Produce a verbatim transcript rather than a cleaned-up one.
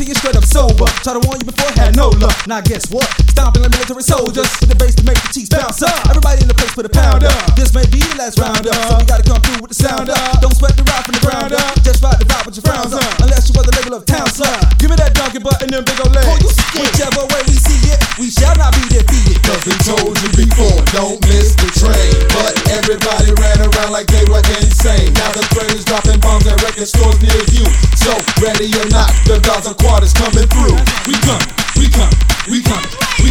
get straight up sober. Try to warn you before, had no luck. Now guess what? Stomping like military soldiers with the bass to make the cheeks bounce up. Everybody in the place put a pound up. This may be the last round up, so we gotta come through with the sound up. Don't sweat the ride from the ground up. Just ride the vibe with your frowns up. Unless you are the label of town slut. Give me that donkey butt and them big old legs. Oh, you whichever way we see it, we shall not be defeated. Cause we told you before, don't miss the train. But everybody ran around like they were insane. Now the train is dropping bombs at record stores near you. So ready or not, the Gaza Quad is coming through. We come, we come, we come, we